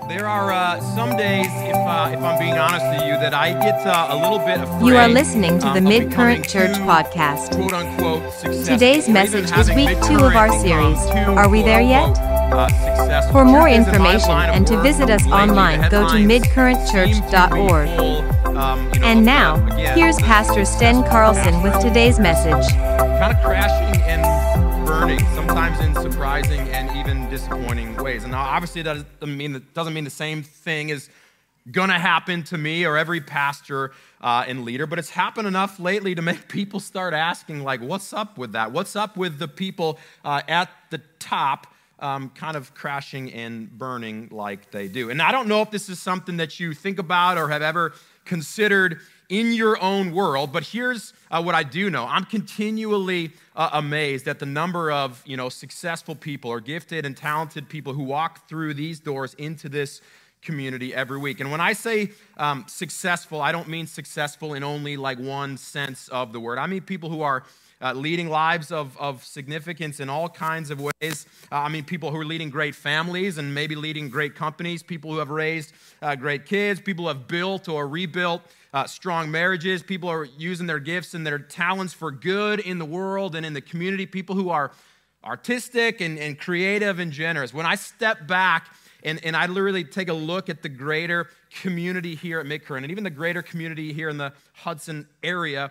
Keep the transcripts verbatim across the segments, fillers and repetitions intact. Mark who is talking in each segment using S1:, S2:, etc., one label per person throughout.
S1: There are uh, some days, if, uh, if I'm being honest with you, that I get uh, a little bit afraid.
S2: You are listening to the
S1: um,
S2: Mid-Current Church
S1: too,
S2: podcast.
S1: Quote unquote, successful.
S2: Today's message is week two of our series. Are we there yet?
S1: Uh,
S2: For more information and to visit us online, go to mid current church dot org.
S1: Um, you know,
S2: And now,
S1: uh, again,
S2: here's Pastor Sten Carlson with today's message.
S1: Kind of crashing and burning, sometimes in surprising and even disappointing ways. And now, obviously, that doesn't mean that doesn't mean the same thing is going to happen to me or every pastor uh, and leader, but it's happened enough lately to make people start asking, like, what's up with that? What's up with the people uh, at the top um, kind of crashing and burning like they do? And I don't know if this is something that you think about or have ever considered in your own world, but here's uh, what I do know. I'm continually uh, amazed at the number of, you know, successful people or gifted and talented people who walk through these doors into this community every week. And when I say um, successful, I don't mean successful in only like one sense of the word. I mean people who are uh, leading lives of, of significance in all kinds of ways. Uh, I mean people who are leading great families and maybe leading great companies, people who have raised uh, great kids, people who have built or rebuilt uh, strong marriages, people who are using their gifts and their talents for good in the world and in the community, people who are artistic and, and creative and generous. When I step back And, and I literally take a look at the greater community here at Mid-Current and even the greater community here in the Hudson area,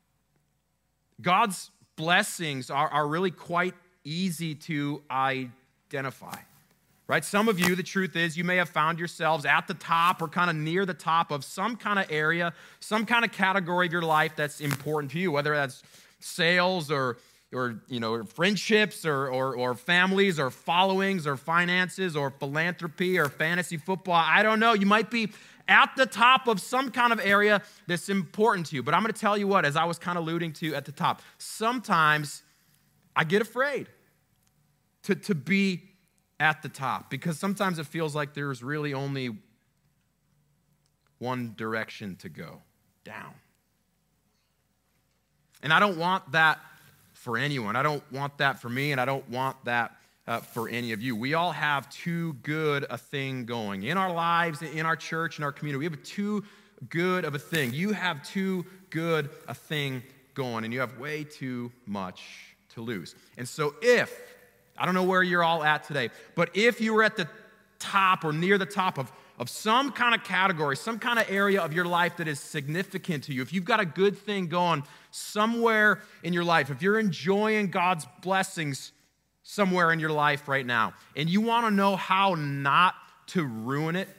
S1: God's blessings are, are really quite easy to identify, right? Some of you, the truth is, you may have found yourselves at the top or kind of near the top of some kind of area, some kind of category of your life that's important to you, whether that's sales or or you know, friendships or, or or families or followings or finances or philanthropy or fantasy football. I don't know. You might be at the top of some kind of area that's important to you. But I'm going to tell you what, as I was kind of alluding to at the top, sometimes I get afraid to, to be at the top because sometimes it feels like there's really only one direction to go, down. And I don't want that for anyone. I don't want that for me, and I don't want that uh, for any of you. We all have too good a thing going. In our lives, in our church, in our community, we have too good of a thing. You have too good a thing going, and you have way too much to lose. And so if, I don't know where you're all at today, but if you were at the top or near the top of of some kind of category, some kind of area of your life that is significant to you, if you've got a good thing going somewhere in your life, if you're enjoying God's blessings somewhere in your life right now, and you want to know how not to ruin it,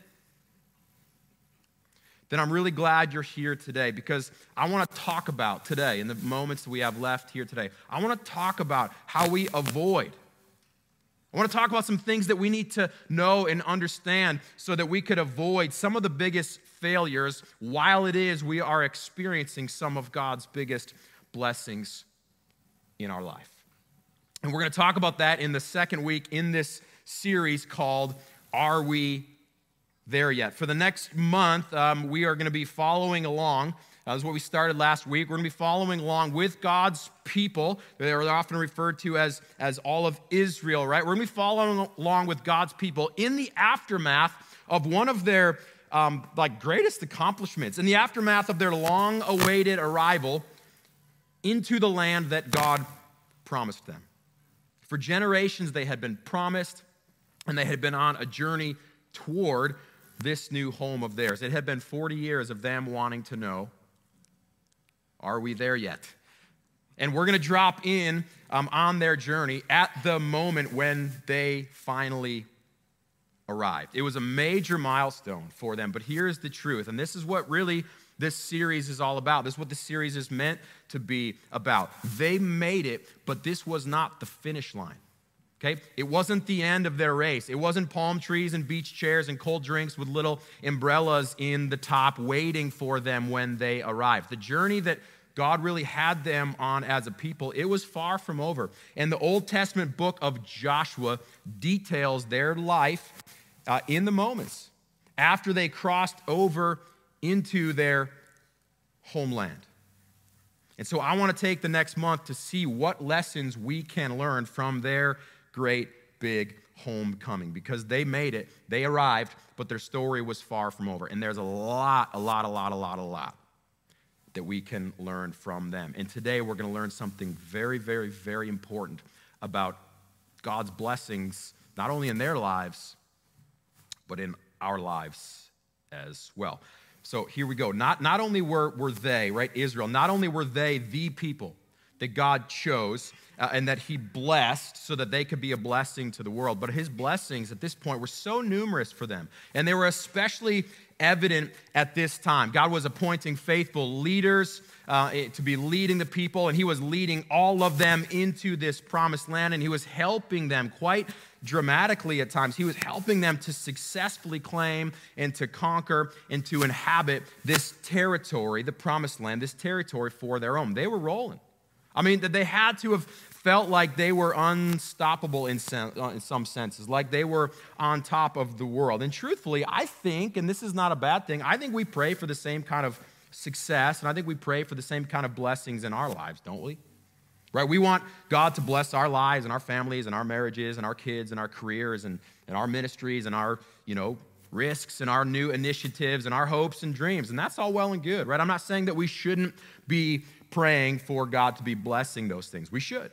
S1: then I'm really glad you're here today because I want to talk about today, in the moments that we have left here today, I want to talk about how we avoid I want to talk about some things that we need to know and understand so that we could avoid some of the biggest failures while it is we are experiencing some of God's biggest blessings in our life. And we're going to talk about that in the second week in this series called Are We There Yet? For the next month, um, we are going to be following along. Uh, this is what we started last week. We're going to be following along with God's people. They're often referred to as, as all of Israel, right? We're going to be following along with God's people in the aftermath of one of their um, like greatest accomplishments, in the aftermath of their long-awaited arrival into the land that God promised them. For generations, they had been promised, and they had been on a journey toward this new home of theirs. It had been forty years of them wanting to know, are we there yet? And we're going to drop in um, on their journey at the moment when they finally arrived. It was a major milestone for them, but here's the truth, and this is what really this series is all about. This is what the series is meant to be about. They made it, but this was not the finish line. Okay? It wasn't the end of their race. It wasn't palm trees and beach chairs and cold drinks with little umbrellas in the top waiting for them when they arrived. The journey that God really had them on as a people, it was far from over. And the Old Testament book of Joshua details their life uh, in the moments after they crossed over into their homeland. And so I want to take the next month to see what lessons we can learn from their great big homecoming because they made it, they arrived, but their story was far from over. And there's a lot, a lot, a lot, a lot, a lot that we can learn from them. And today we're going to learn something very, very, very important about God's blessings, not only in their lives, but in our lives as well. So here we go. Not, not only were, were they, right, Israel, not only were they the people that God chose uh, and that he blessed so that they could be a blessing to the world, but his blessings at this point were so numerous for them, and they were especially evident at this time. God was appointing faithful leaders uh, to be leading the people, and he was leading all of them into this promised land, and he was helping them quite dramatically at times. He was helping them to successfully claim and to conquer and to inhabit this territory, the promised land, this territory for their own. They were rolling. I mean, they had to have felt like they were unstoppable in, sen- in some senses, like they were on top of the world. And truthfully, I think, and this is not a bad thing, I think we pray for the same kind of success, and I think we pray for the same kind of blessings in our lives, don't we? Right? We want God to bless our lives and our families and our marriages and our kids and our careers and, and our ministries and our, you know, risks and our new initiatives and our hopes and dreams. And that's all well and good, right? I'm not saying that we shouldn't be praying for God to be blessing those things. We should.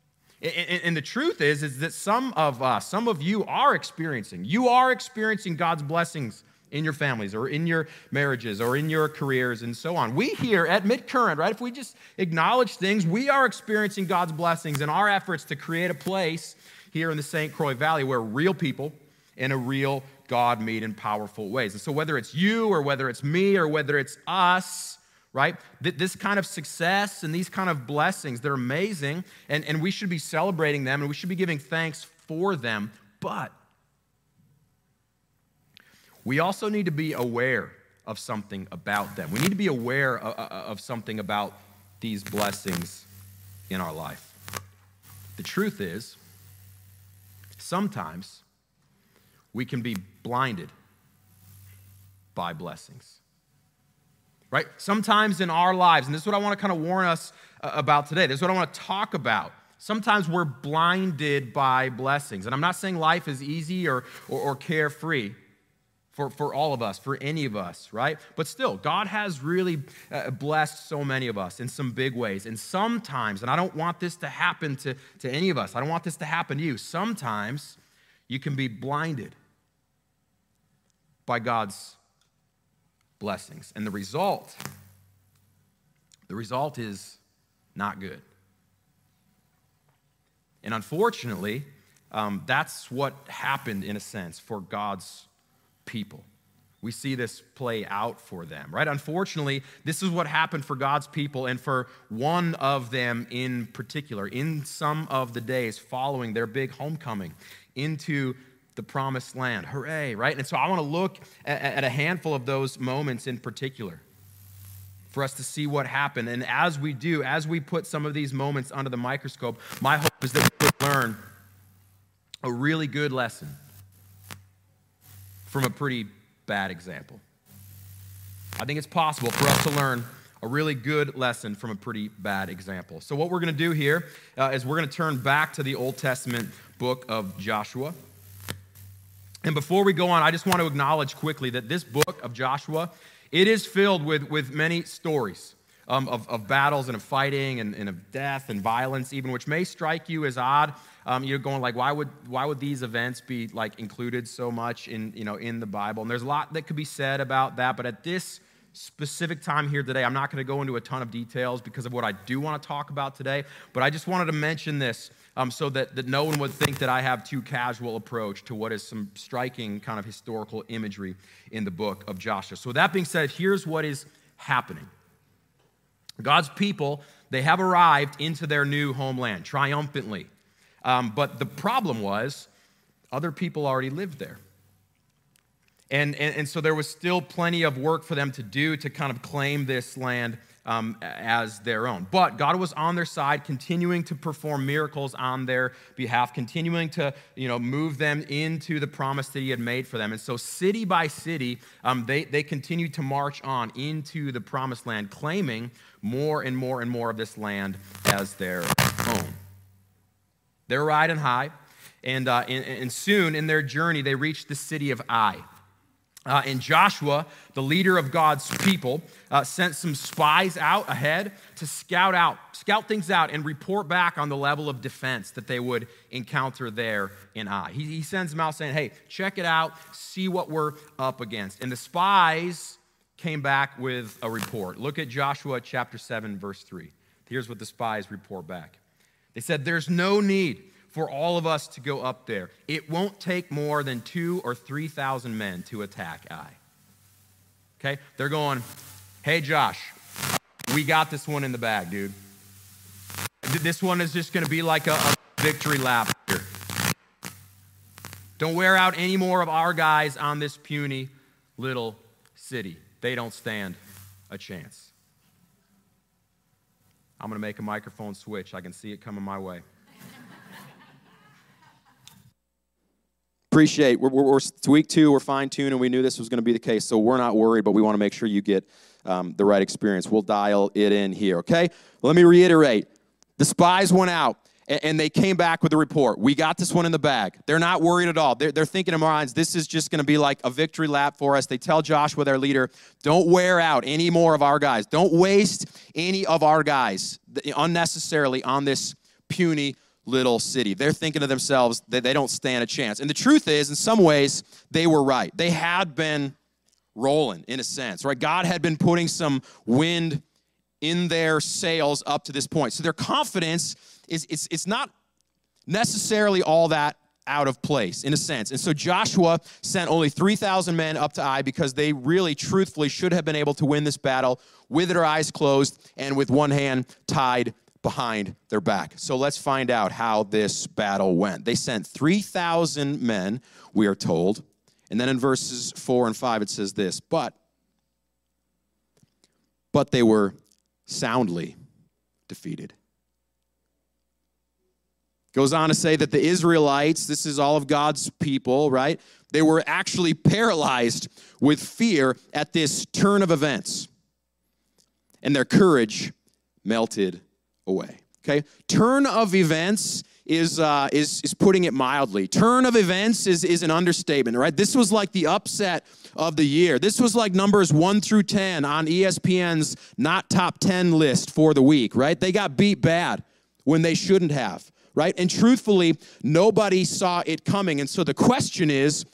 S1: And, and the truth is, is that some of us, some of you are experiencing, you are experiencing God's blessings in your families or in your marriages or in your careers and so on. We here at Mid-Current, right, if we just acknowledge things, we are experiencing God's blessings in our efforts to create a place here in the Saint Croix Valley where real people in a real God meet in powerful ways. And so whether it's you or whether it's me or whether it's us, right, this kind of success and these kind of blessings, they're amazing, and, and we should be celebrating them and we should be giving thanks for them, but we also need to be aware of something about them. We need to be aware of, of something about these blessings in our life. The truth is, sometimes we can be blinded by blessings. Right? Sometimes in our lives, and this is what I want to kind of warn us about today. This is what I want to talk about. Sometimes we're blinded by blessings. And I'm not saying life is easy or, or, or carefree. For, for all of us, for any of us, right? But still, God has really uh, blessed so many of us in some big ways. And sometimes, and I don't want this to happen to, to any of us, I don't want this to happen to you, sometimes you can be blinded by God's blessings. And the result, the result is not good. And unfortunately, um, that's what happened in a sense for God's people. We see this play out for them, right? Unfortunately, this is what happened for God's people and for one of them in particular in some of the days following their big homecoming into the promised land. Hooray, right? And so I want to look at, at a handful of those moments in particular for us to see what happened. And as we do, as we put some of these moments under the microscope, my hope is that we learn a really good lesson from a pretty bad example. I think it's possible for us to learn a really good lesson from a pretty bad example. So what we're going to do here uh, is we're going to turn back to the Old Testament book of Joshua. And before we go on, I just want to acknowledge quickly that this book of Joshua, it is filled with, with many stories um, of, of battles and of fighting and, and of death and violence even, which may strike you as odd. Um, you're going like, why would why would these events be like included so much in you know in the Bible? And there's a lot that could be said about that, but at this specific time here today, I'm not going to go into a ton of details because of what I do want to talk about today. But I just wanted to mention this um, so that, that no one would think that I have too casual approach to what is some striking kind of historical imagery in the book of Joshua. So with that being said, here's what is happening. God's people, they have arrived into their new homeland triumphantly. Um, but the problem was other people already lived there. And, and, and so there was still plenty of work for them to do to kind of claim this land um, as their own. But God was on their side, continuing to perform miracles on their behalf, continuing to you know, move them into the promise that he had made for them. And so city by city, um, they, they continued to march on into the promised land, claiming more and more and more of this land as their own. They're riding high, And, uh, and, and soon in their journey, they reached the city of Ai. Uh, and Joshua, the leader of God's people, uh, sent some spies out ahead to scout out, scout things out and report back on the level of defense that they would encounter there in Ai. He, he sends them out saying, hey, check it out, see what we're up against. And the spies came back with a report. Look at Joshua chapter seven, verse three. Here's what the spies report back. They said, there's no need for all of us to go up there. It won't take more than two or three thousand men to attack Ai. Okay? They're going, hey, Josh, we got this one in the bag, dude. This one is just going to be like a, a victory lap here. Don't wear out any more of our guys on this puny little city. They don't stand a chance. I'm going to make a microphone switch. I can see it coming my way.
S3: Appreciate, we're, we're, it's week two, we're fine-tuned, and we knew this was going to be the case, so we're not worried, but we want to make sure you get um, the right experience. We'll dial it in here, okay? Let me reiterate. The spies went out, and, and they came back with a report. We got this one in the bag. They're not worried at all. They're, they're thinking in their minds, this is just going to be like a victory lap for us. They tell Joshua, their leader, don't wear out any more of our guys. Don't waste any of our guys unnecessarily on this puny little city. They're thinking to themselves that they don't stand a chance. And the truth is, in some ways, they were right. They had been rolling, in a sense, right? God had been putting some wind in their sails up to this point. So their confidence is it's, it's not necessarily all that out of place, in a sense. And so Joshua sent only three thousand men up to Ai because they really, truthfully, should have been able to win this battle with their eyes closed and with one hand tied behind their back. So let's find out how this battle went. They sent three thousand men, we are told. And then in verses four and five, it says this, but, but they were soundly defeated. Goes on to say that the Israelites, this is all of God's people, right? They were actually paralyzed with fear at this turn of events. And their courage melted away. Okay? Turn of events is uh, is is putting it mildly. Turn of events is is an understatement, right? This was like the upset of the year. This was like numbers one through ten on E S P N's not top ten list for the week, right? They got beat bad when they shouldn't have, right? And truthfully, nobody saw it coming. And so the question is,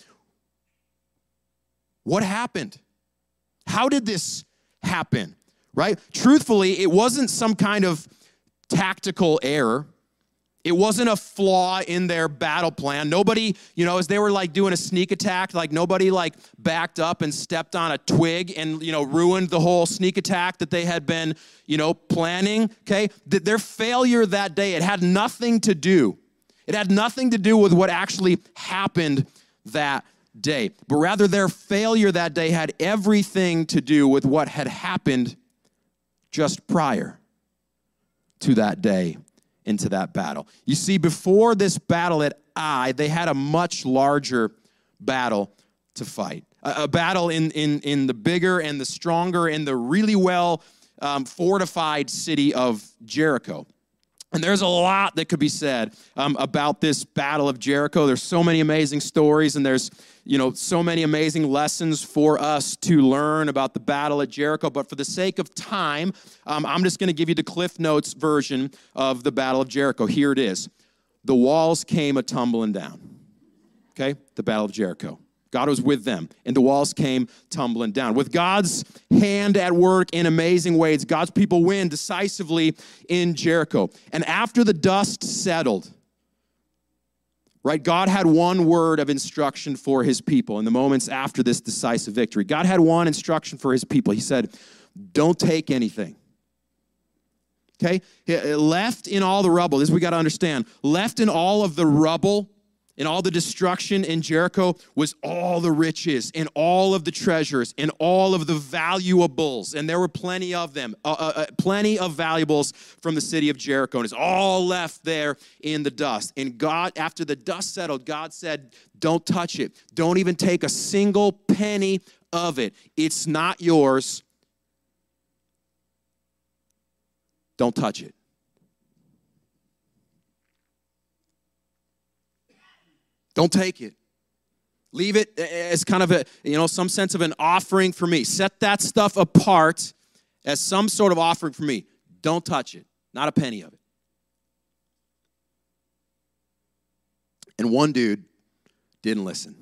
S3: what happened? How did this happen, right? Truthfully, it wasn't some kind of tactical error. It wasn't a flaw in their battle plan. Nobody, you know, as they were like doing a sneak attack, like nobody like backed up and stepped on a twig and, you know, ruined the whole sneak attack that they had been, you know, planning, okay? Their failure that day, it had nothing to do. It had nothing to do with what actually happened that day. But rather their failure that day had everything to do with what had happened just prior to that day, into that battle. You see, before this battle at Ai, they had a much larger battle to fight. A, a battle in, in, in the bigger and the stronger and the really well um, fortified city of Jericho. And there's a lot that could be said um, about this battle of Jericho. There's so many amazing stories, and there's, you know, so many amazing lessons for us to learn about the battle at Jericho. But for the sake of time, um, I'm just going to give you the Cliff Notes version of the Battle of Jericho. Here it is. The walls came a-tumbling down. Okay? The Battle of Jericho. God was with them, and the walls came tumbling down. With God's hand at work in amazing ways, God's people win decisively in Jericho. And after the dust settled, right, God had one word of instruction for his people in the moments after this decisive victory. God had one instruction for his people. He said, don't take anything. Okay? Left in all the rubble, this is what we got to understand. Left in all of the rubble, and all the destruction in Jericho was all the riches and all of the treasures and all of the valuables. And there were plenty of them, uh, uh, plenty of valuables from the city of Jericho. And it's all left there in the dust. And God, after the dust settled, God said, don't touch it. Don't even take a single penny of it. It's not yours. Don't touch it. Don't take it. Leave it as kind of a, you know, some sense of an offering for me. Set that stuff apart as some sort of offering for me. Don't touch it. Not a penny of it. And one dude didn't listen.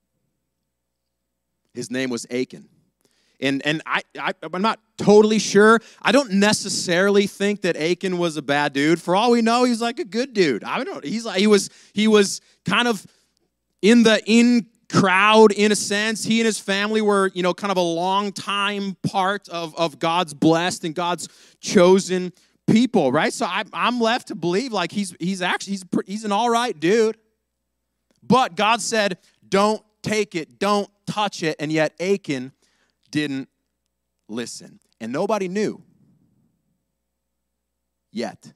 S3: His name was Achan. And and I, I, I'm not totally sure. I don't necessarily think that Achan was a bad dude. For all we know, he's like a good dude. I don't know. He's like, he was he was kind of in the in crowd in a sense. He and his family were, you know, kind of a long time part of, of God's blessed and God's chosen people, right? So I, I'm left to believe like he's he's actually he's he's an all right dude. But God said, don't take it, don't touch it, and yet Achan didn't listen. And nobody knew yet.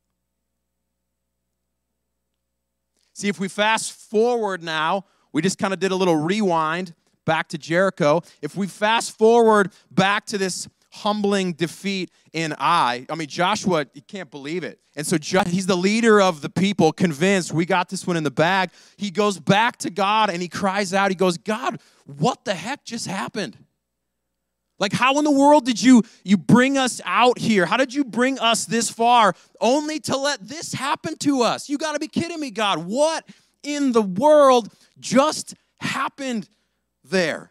S3: See, if we fast forward now, we just kind of did a little rewind back to Jericho. If we fast forward back to this humbling defeat in Ai, I mean, Joshua, you can't believe it. And so he's the leader of the people, convinced we got this one in the bag. He goes back to God and he cries out. He goes, God, what the heck just happened? Like, how in the world did you, you bring us out here? How did you bring us this far only to let this happen to us? You got to be kidding me, God. What in the world just happened there?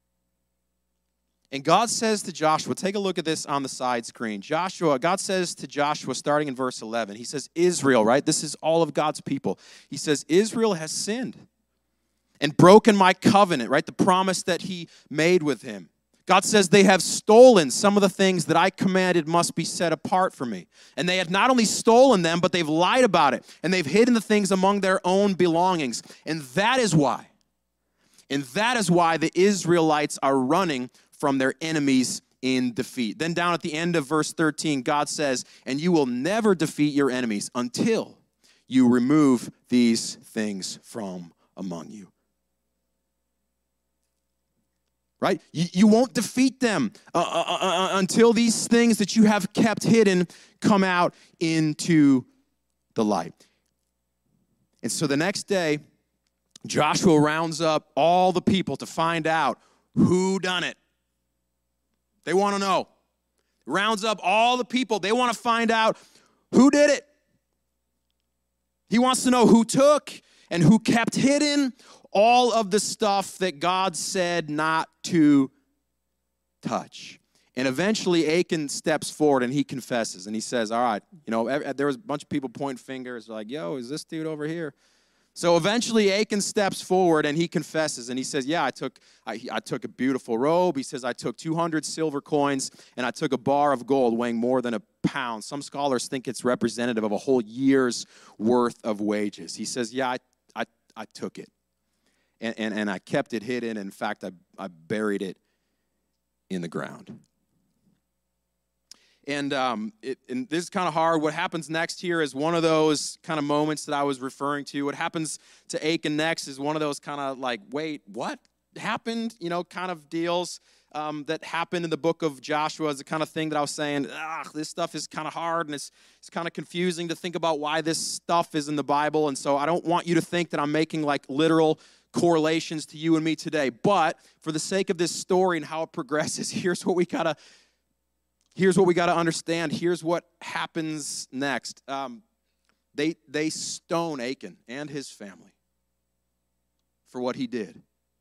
S3: And God says to Joshua, take a look at this on the side screen. Joshua, God says to Joshua, starting in verse eleven, he says, Israel, right? This is all of God's people. He says, Israel has sinned and broken my covenant, right? The promise that he made with him. God says they have stolen some of the things that I commanded must be set apart for me. And they have not only stolen them, but they've lied about it. And they've hidden the things among their own belongings. And that is why, and that is why the Israelites are running from their enemies in defeat. Then down at the end of verse thirteen, God says, and you will never defeat your enemies until you remove these things from among you. Right? You, you won't defeat them uh, uh, uh, until these things that you have kept hidden come out into the light. And so the next day, Joshua rounds up all the people to find out who done it. They want to know. Rounds up all the people. They want to find out who did it. He wants to know who took and who kept hidden all of the stuff that God said not to touch. And eventually Achan steps forward and he confesses and he says, all right, you know, there was a bunch of people pointing fingers like, yo, is this dude over here? So eventually Achan steps forward and he confesses and he says, yeah, I took I, I took a beautiful robe. He says, I took two hundred silver coins and I took a bar of gold weighing more than a pound. Some scholars think it's representative of a whole year's worth of wages. He says, yeah, I, I, I took it and, and, and I kept it hidden. In fact, I, I buried it in the ground. And, um, it, and this is kind of hard. What happens next here is one of those kind of moments that I was referring to. What happens to Achan next is one of those kind of like, wait, what happened? You know, kind of deals um, that happened in the book of Joshua is the kind of thing that I was saying, ah, this stuff is kind of hard and it's, it's kind of confusing to think about why this stuff is in the Bible. And so I don't want you to think that I'm making like literal correlations to you and me today. But for the sake of this story and how it progresses, here's what we got to Here's what we got to understand. Here's what happens next. Um, they, they stone Achan and his family for what he did.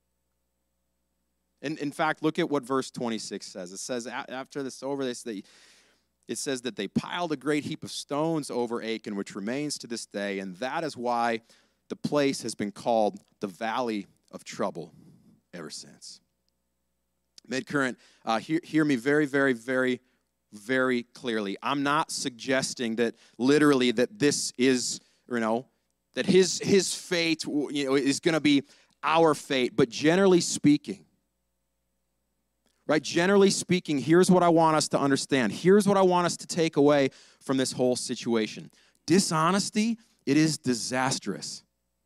S3: And in fact, look at what verse twenty-six says. It says after this over this, they, it says that they piled a great heap of stones over Achan, which remains to this day, and that is why the place has been called the Valley of Trouble ever since. Midcurrent, uh, hear, hear me very, very, very very clearly. I'm not suggesting that literally that this is, you know, that his his fate, you know, is going to be our fate, but generally speaking, right? Generally speaking, here's what I want us to understand. Here's what I want us to take away from this whole situation. Dishonesty, it is disastrous.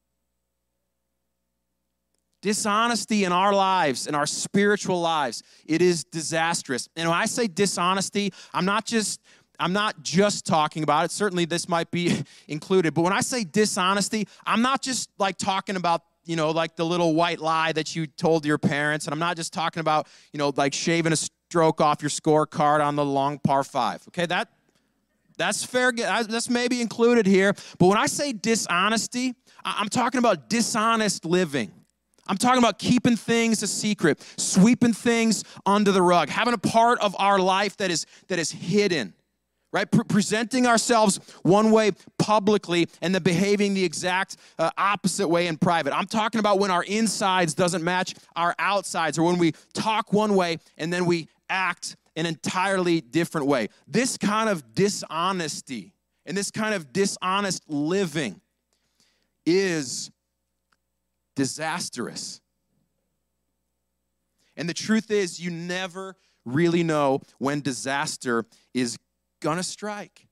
S3: Dishonesty in our lives, in our spiritual lives, it is disastrous. And when I say dishonesty, I'm not just I'm not just talking about it. Certainly this might be included. But when I say dishonesty, I'm not just like talking about, you know, like the little white lie that you told your parents. And I'm not just talking about, you know, like shaving a stroke off your scorecard on the long par five. Okay, that that's fair. That's maybe included here. But when I say dishonesty, I'm talking about dishonest living. I'm talking about keeping things a secret, sweeping things under the rug, having a part of our life that is, that is hidden, right? Pre- presenting ourselves one way publicly and then behaving the exact uh, opposite way in private. I'm talking about when our insides doesn't match our outsides, or when we talk one way and then we act an entirely different way. This kind of dishonesty and this kind of dishonest living is disastrous. And the truth is, you never really know when disaster is gonna strike.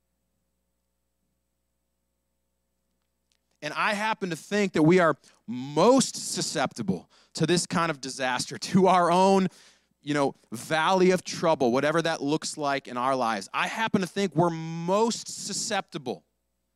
S3: And I happen to think that we are most susceptible to this kind of disaster, to our own, you know, valley of trouble, whatever that looks like in our lives. I happen to think we're most susceptible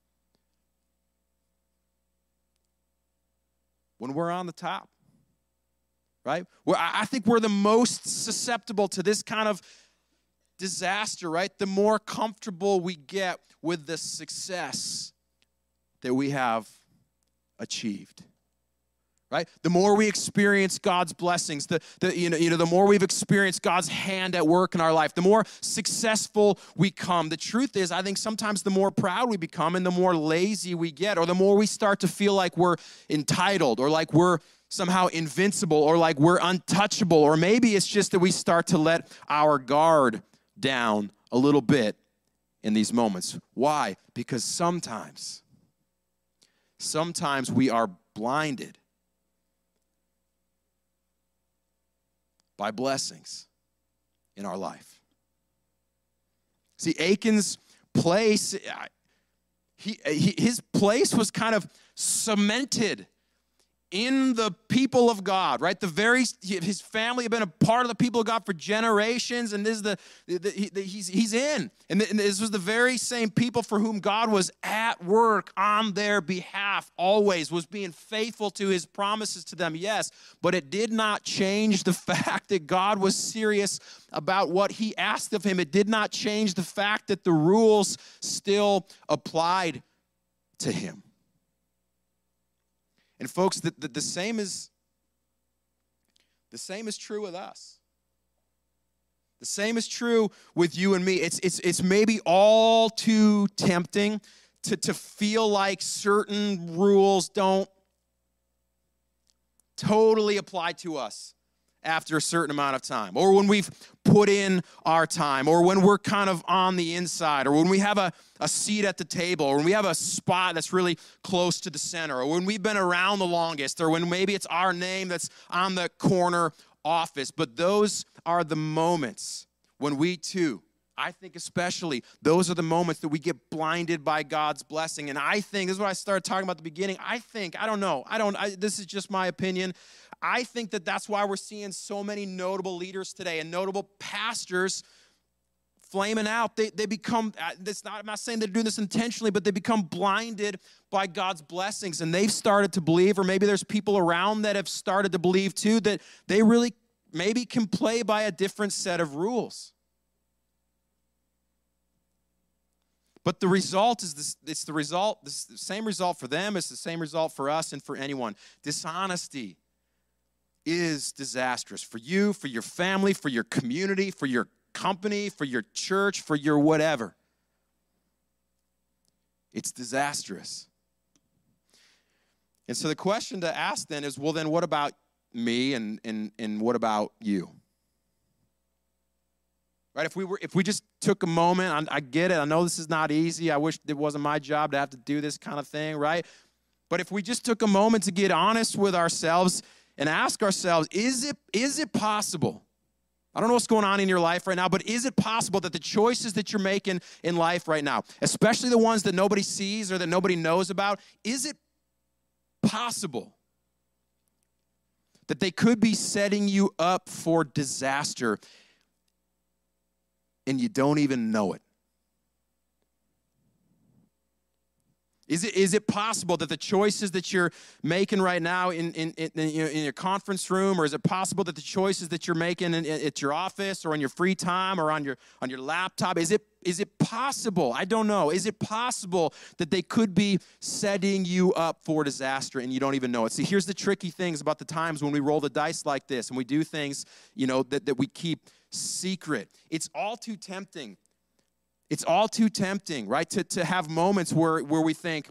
S3: when we're on the top, right? Well, I think we're the most susceptible to this kind of disaster, right? The more comfortable we get with the success that we have achieved, right? The more we experience God's blessings, the, the, you know, you know, the more we've experienced God's hand at work in our life, the more successful we come. The truth is, I think sometimes the more proud we become and the more lazy we get, or the more we start to feel like we're entitled, or like we're somehow invincible, or like we're untouchable, or maybe it's just that we start to let our guard down a little bit in these moments. Why? Because sometimes, sometimes we are blinded by blessings in our life. See, Achan's place, he, he, his place was kind of cemented in the people of God, right? The very, his family had been a part of the people of God for generations, and this is the, the, the he's, he's in. And this was the very same people for whom God was at work on their behalf, always, was being faithful to his promises to them, yes, but it did not change the fact that God was serious about what he asked of him. It did not change the fact that the rules still applied to him. And folks, the, the, the same is the same is true with us. The same is true with you and me. It's it's it's maybe all too tempting to, to feel like certain rules don't totally apply to us after a certain amount of time, or when we've put in our time, or when we're kind of on the inside, or when we have a, a seat at the table, or when we have a spot that's really close to the center, or when we've been around the longest, or when maybe it's our name that's on the corner office. But those are the moments when we too, I think especially, those are the moments that we get blinded by God's blessing. And I think, this is what I started talking about at the beginning, I think, I don't know, I don't, I, this is just my opinion, I think that that's why we're seeing so many notable leaders today and notable pastors flaming out. They, they become, that's not, I'm not saying they're doing this intentionally, but they become blinded by God's blessings. And they've started to believe, or maybe there's people around that have started to believe too, that they really maybe can play by a different set of rules. But the result is this, it's the result, the same result for them, it's the same result for us and for anyone. Dishonesty is disastrous for you, for your family, for your community, for your company, for your church, for your whatever. It's disastrous. And so the question to ask then is, well, then what about me and, and, and what about you? Right? If we were, if we just took a moment, I, I get it. I know this is not easy. I wish it wasn't my job to have to do this kind of thing, right? But if we just took a moment to get honest with ourselves and ask ourselves, is it, is it possible? I don't know what's going on in your life right now, but is it possible that the choices that you're making in life right now, especially the ones that nobody sees or that nobody knows about, is it possible that they could be setting you up for disaster and you don't even know it? Is it, is it possible that the choices that you're making right now in, in, in, in your conference room, or is it possible that the choices that you're making in, in, at your office or in your free time or on your, on your laptop, is it, is it possible? I don't know. Is it possible that they could be setting you up for disaster and you don't even know it? See, here's the tricky things about the times when we roll the dice like this and we do things, you know, that, that we keep secret. It's all too tempting. It's all too tempting, right, to, to have moments where, where we think,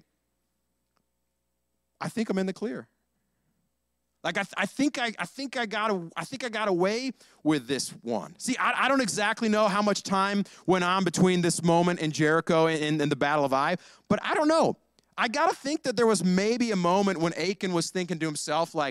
S3: I think I'm in the clear. Like, I, I think I, I think I got a, I think I got away with this one. See, I, I don't exactly know how much time went on between this moment in Jericho and, and the Battle of Ai, but I don't know. I got to think that there was maybe a moment when Achan was thinking to himself, like,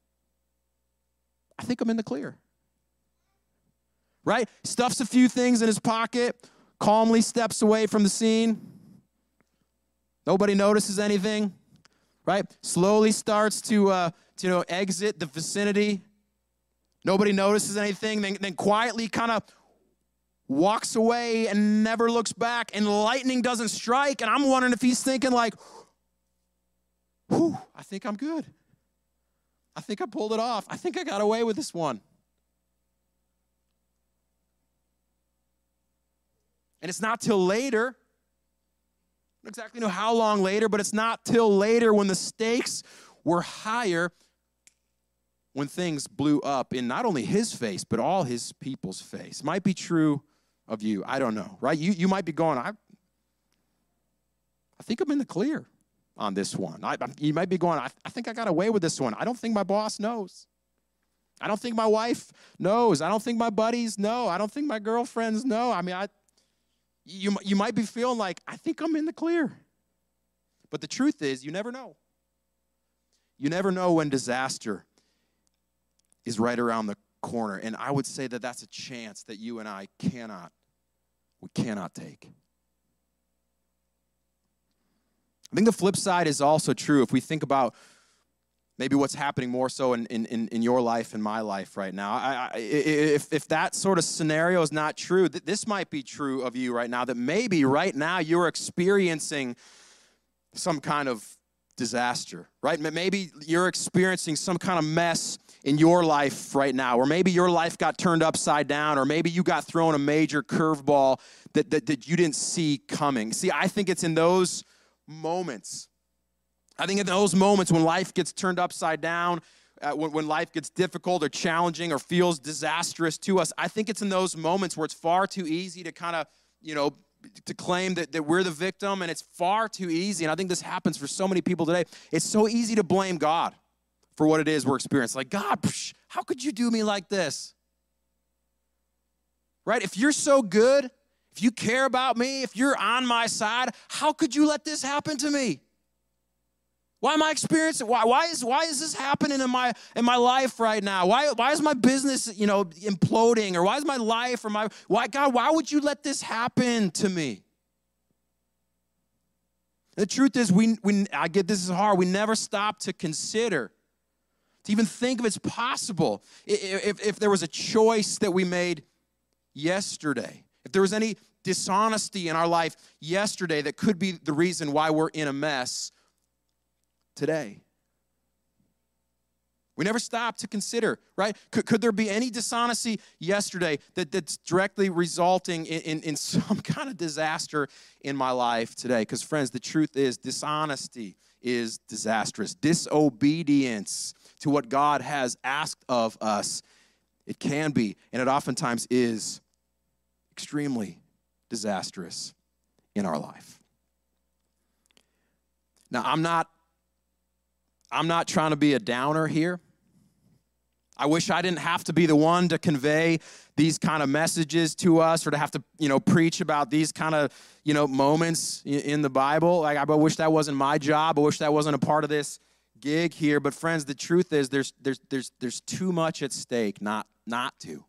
S3: I think I'm in the clear. Right? Stuffs a few things in his pocket, calmly steps away from the scene. Nobody notices anything, right? Slowly starts to, uh, to you know, exit the vicinity. Nobody notices anything. Then, then quietly kind of walks away and never looks back. And lightning doesn't strike. And I'm wondering if he's thinking like, whew, I think I'm good. I think I pulled it off. I think I got away with this one. And it's not till later, I don't exactly know how long later, but it's not till later when the stakes were higher, when things blew up in not only his face, but all his people's face. Might be true of you. I don't know, right? You, you might be going, I, I think I'm in the clear on this one. I, you might be going, I, I think I got away with this one. I don't think my boss knows. I don't think my wife knows. I don't think my buddies know. I don't think my girlfriends know. I mean, I... You, you might be feeling like, I think I'm in the clear. But the truth is, you never know. You never know when disaster is right around the corner. And I would say that that's a chance that you and I cannot, we cannot take. I think the flip side is also true. If we think about maybe what's happening more so in, in, in your life and my life right now. I, I, if, if that sort of scenario is not true, th- this might be true of you right now, that maybe right now you're experiencing some kind of disaster, right? Maybe you're experiencing some kind of mess in your life right now, or maybe your life got turned upside down, or maybe you got thrown a major curveball that, that, that you didn't see coming. See, I think it's in those moments I think in those moments when life gets turned upside down, uh, when, when life gets difficult or challenging or feels disastrous to us, I think it's in those moments where it's far too easy to kind of, you know, to claim that, that we're the victim, and it's far too easy, and I think this happens for so many people today. It's so easy to blame God for what it is we're experiencing. Like, God, psh, how could you do me like this? Right? If you're so good, if you care about me, if you're on my side, how could you let this happen to me? Why am I experiencing? Why, why is why is this happening in my in my life right now? Why why is my business, you know, imploding? Or why is my life or my why God? Why would you let this happen to me? The truth is, we we I get this is hard. We never stop to consider, to even think if it's possible. If if there was a choice that we made yesterday, if there was any dishonesty in our life yesterday that could be the reason why we're in a mess today. We never stop to consider, right? Could, could there be any dishonesty yesterday that, that's directly resulting in, in, in some kind of disaster in my life today? Because, friends, the truth is dishonesty is disastrous. Disobedience to what God has asked of us, it can be, and it oftentimes is extremely disastrous in our life. Now, I'm not I'm not trying to be a downer here. I wish I didn't have to be the one to convey these kind of messages to us, or to have to, you know, preach about these kind of, you know, moments in the Bible. Like, I wish that wasn't my job. I wish that wasn't a part of this gig here. But friends, the truth is there's there's there's there's too much at stake not not to.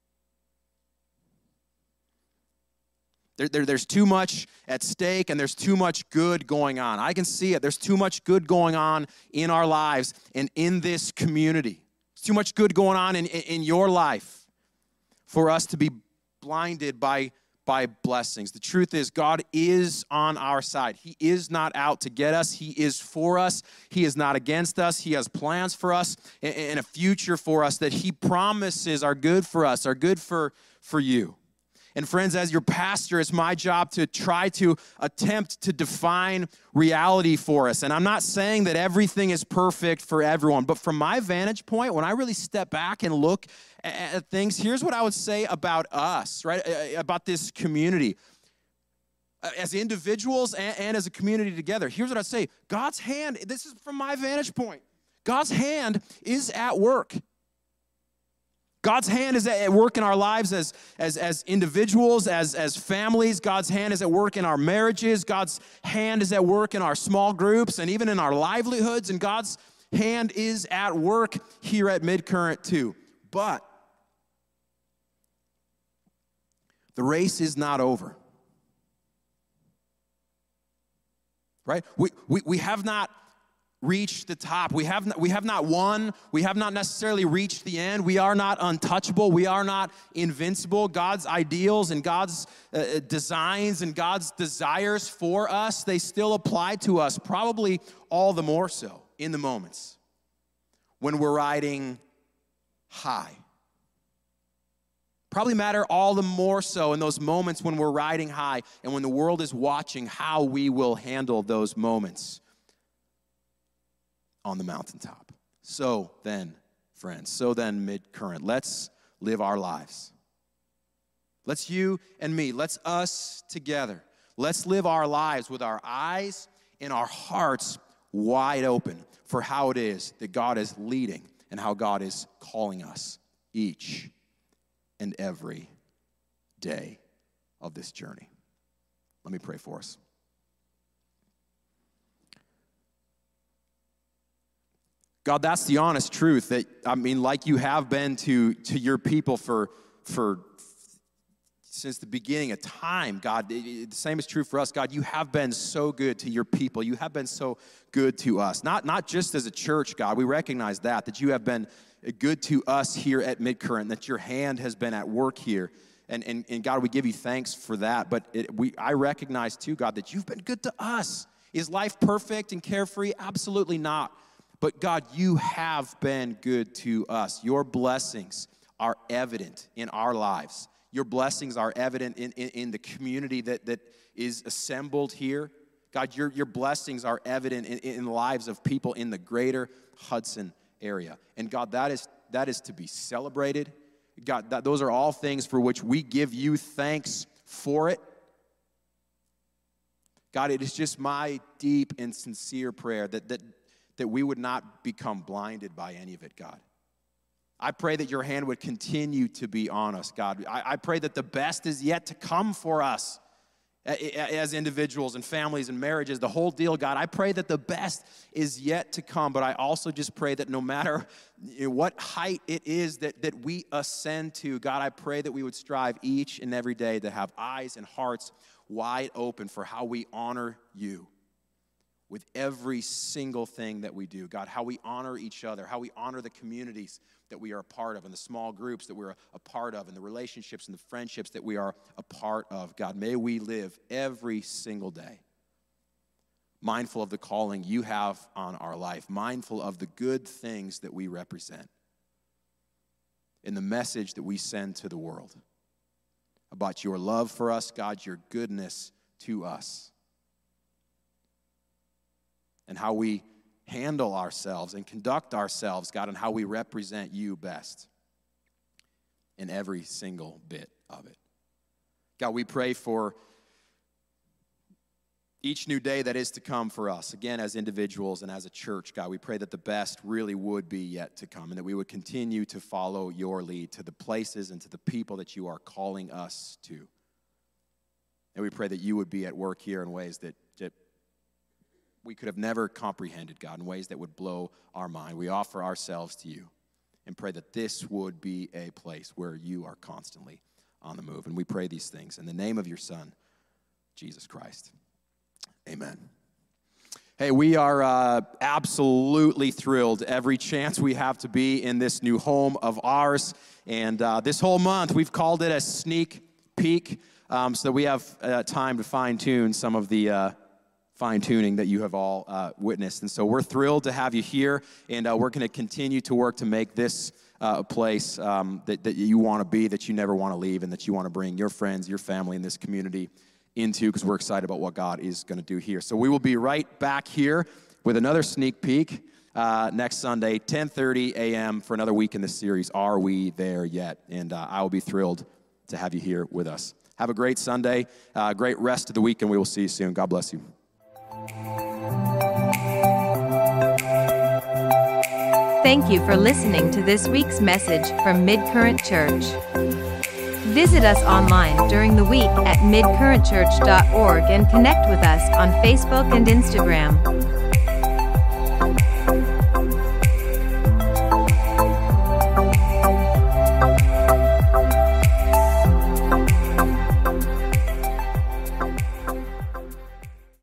S3: There, there, there's too much at stake, and there's too much good going on. I can see it. There's too much good going on in our lives and in this community. There's too much good going on in, in, in your life for us to be blinded by, by blessings. The truth is, God is on our side. He is not out to get us. He is for us. He is not against us. He has plans for us and a future for us that he promises are good for us, are good for, for you. And friends, as your pastor, it's my job to try to attempt to define reality for us. And I'm not saying that everything is perfect for everyone, but from my vantage point, when I really step back and look at things, here's what I would say about us, right? About this community. As individuals and, and as a community together, here's what I'd say. God's hand, this is from my vantage point, God's hand is at work. God's hand is at work in our lives as, as, as individuals, as, as families. God's hand is at work in our marriages. God's hand is at work in our small groups and even in our livelihoods. And God's hand is at work here at Midcurrent too. But the race is not over. Right? We, we, we have not reached the top. We have not, we have not won. We have not necessarily reached the end. We are not untouchable. We are not invincible. God's ideals and God's uh, designs and God's desires for us, they still apply to us, probably all the more so in the moments when we're riding high. Probably matter all the more so in those moments when we're riding high and when the world is watching how we will handle those moments on the mountaintop. So then, friends, so then, Midcurrent, let's live our lives. Let's you and me, let's us together. Let's live our lives with our eyes and our hearts wide open for how it is that God is leading and how God is calling us each and every day of this journey. Let me pray for us. God, that's the honest truth that, I mean, like you have been to, to your people for, for since the beginning of time, God, it, it, the same is true for us. God, you have been so good to your people. You have been so good to us. Not, not just as a church, God. We recognize that, that you have been good to us here at Midcurrent, that your hand has been at work here. And, and, and God, we give you thanks for that. But it, we, I recognize too, God, that you've been good to us. Is life perfect and carefree? Absolutely not. But God, you have been good to us. Your blessings are evident in our lives. Your blessings are evident in, in, in the community that, that is assembled here. God, your, your blessings are evident in, in the lives of people in the greater Hudson area. And God, that is, that is to be celebrated. God, that, those are all things for which we give you thanks for it. God, it is just my deep and sincere prayer that that that we would not become blinded by any of it, God. I pray that your hand would continue to be on us, God. I, I pray that the best is yet to come for us as individuals and families and marriages, the whole deal, God. I pray that the best is yet to come, but I also just pray that no matter what height it is that, that we ascend to, God, I pray that we would strive each and every day to have eyes and hearts wide open for how we honor you with every single thing that we do. God, how we honor each other, how we honor the communities that we are a part of and the small groups that we're a part of and the relationships and the friendships that we are a part of. God, may we live every single day mindful of the calling you have on our life, mindful of the good things that we represent in the message that we send to the world about your love for us, God, your goodness to us, and how we handle ourselves and conduct ourselves, God, and how we represent you best in every single bit of it. God, we pray for each new day that is to come for us, again, as individuals and as a church, God. We pray that the best really would be yet to come and that we would continue to follow your lead to the places and to the people that you are calling us to. And we pray that you would be at work here in ways that, that we could have never comprehended, God, in ways that would blow our mind. We offer ourselves to you and pray that this would be a place where you are constantly on the move. And we pray these things in the name of your Son, Jesus Christ. Amen. Hey, we are uh, absolutely thrilled every chance we have to be in this new home of ours. And uh, this whole month, we've called it a sneak peek um, so that we have uh, time to fine-tune some of the uh, fine-tuning that you have all uh, witnessed. And so we're thrilled to have you here, and uh, we're going to continue to work to make this uh, a place um, that, that you want to be, that you never want to leave, and that you want to bring your friends, your family, and this community into, because we're excited about what God is going to do here. So we will be right back here with another sneak peek uh, next Sunday, ten thirty a.m. for another week in this series, Are We There Yet? And uh, I will be thrilled to have you here with us. Have a great Sunday, uh, great rest of the week, and we will see you soon. God bless you.
S2: Thank you for listening to this week's message from Midcurrent Church. Visit us online during the week at mid current church dot org and connect with us on Facebook and Instagram.